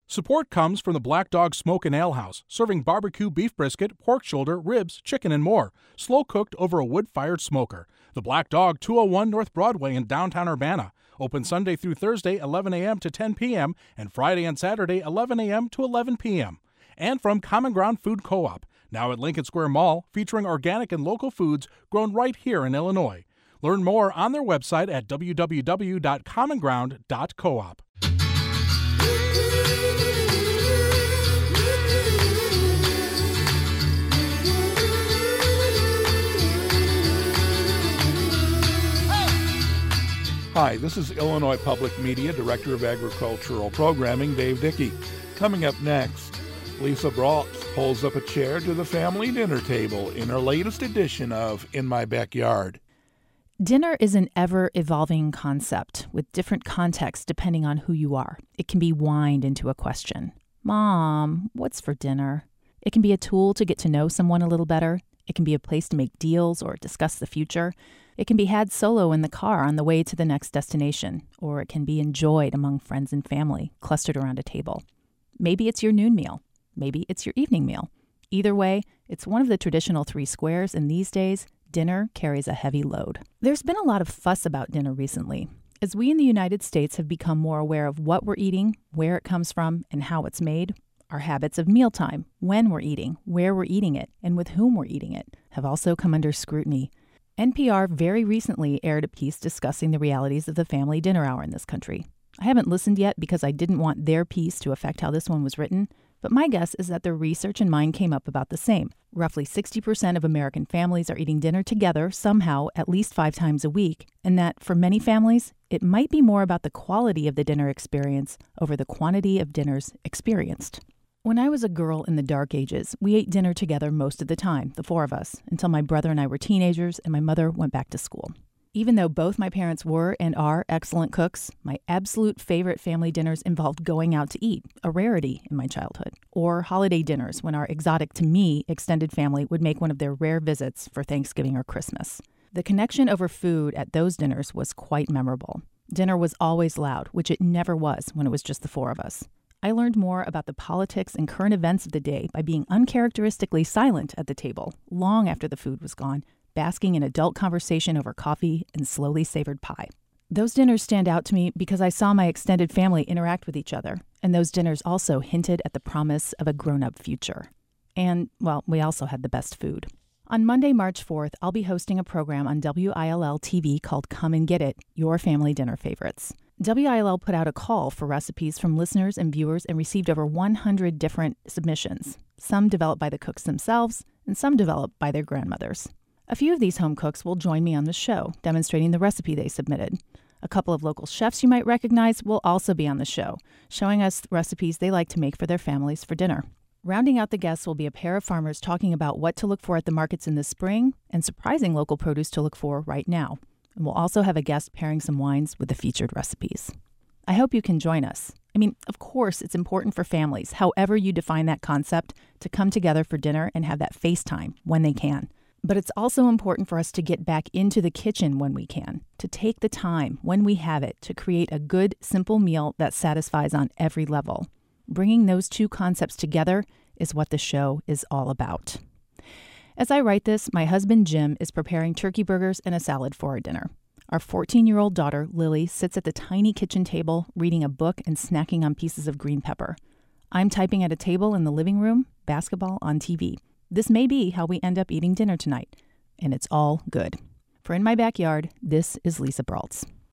Support comes from the Black Dog Smoke and Ale House, serving barbecue beef brisket, pork shoulder, ribs, chicken, and more, slow-cooked over a wood-fired smoker. The Black Dog, 201 North Broadway in downtown Urbana. Open Sunday through Thursday, 11 a.m. to 10 p.m., and Friday and Saturday, 11 a.m. to 11 p.m. And from Common Ground Food Co-op, now at Lincoln Square Mall, featuring organic and local foods grown right here in Illinois. Learn more on their website at www.commonground.coop. Hi, this is Illinois Public Media Director of Agricultural Programming, Dave Dickey. Coming up next, Lisa Braltz pulls up a chair to the family dinner table in her latest edition of In My Backyard. Dinner is an ever-evolving concept with different contexts depending on who you are. It can be whined into a question. Mom, what's for dinner? It can be a tool to get to know someone a little better. It can be a place to make deals or discuss the future. It can be had solo in the car on the way to the next destination, or it can be enjoyed among friends and family, clustered around a table. Maybe it's your noon meal. Maybe it's your evening meal. Either way, it's one of the traditional three squares, and these days, dinner carries a heavy load. There's been a lot of fuss about dinner recently, as we in the United States have become more aware of what we're eating, where it comes from, and how it's made. Our habits of mealtime, when we're eating, where we're eating it, and with whom we're eating it, have also come under scrutiny. NPR very recently aired a piece discussing the realities of the family dinner hour in this country. I haven't listened yet because I didn't want their piece to affect how this one was written, but my guess is that their research and mine came up about the same. Roughly 60% of American families are eating dinner together somehow at least 5 times a week, and that for many families, it might be more about the quality of the dinner experience over the quantity of dinners experienced. When I was a girl in the dark ages, we ate dinner together most of the time, the 4 of us, until my brother and I were teenagers and my mother went back to school. Even though both my parents were and are excellent cooks, my absolute favorite family dinners involved going out to eat, a rarity in my childhood, or holiday dinners when our exotic to me extended family would make one of their rare visits for Thanksgiving or Christmas. The connection over food at those dinners was quite memorable. Dinner was always loud, which it never was when it was just the 4 of us. I learned more about the politics and current events of the day by being uncharacteristically silent at the table long after the food was gone, basking in adult conversation over coffee and slowly savored pie. Those dinners stand out to me because I saw my extended family interact with each other, and those dinners also hinted at the promise of a grown-up future. And, well, we also had the best food. On Monday, March 4th, I'll be hosting a program on WILL TV called Come and Get It, Your Family Dinner Favorites. WILL put out a call for recipes from listeners and viewers and received over 100 different submissions, some developed by the cooks themselves and some developed by their grandmothers. A few of these home cooks will join me on the show, demonstrating the recipe they submitted. A couple of local chefs you might recognize will also be on the show, showing us recipes they like to make for their families for dinner. Rounding out the guests will be a pair of farmers talking about what to look for at the markets in the spring and surprising local produce to look for right now. And we'll also have a guest pairing some wines with the featured recipes. I hope you can join us. I mean, of course, it's important for families, however you define that concept, to come together for dinner and have that FaceTime when they can. But it's also important for us to get back into the kitchen when we can, to take the time when we have it to create a good, simple meal that satisfies on every level. Bringing those two concepts together is what the show is all about. As I write this, my husband Jim is preparing turkey burgers and a salad for our dinner. Our 14-year-old daughter, Lily, sits at the tiny kitchen table reading a book and snacking on pieces of green pepper. I'm typing at a table in the living room, basketball on TV. This may be how we end up eating dinner tonight, and it's all good. For In My Backyard, this is Lisa Braltz.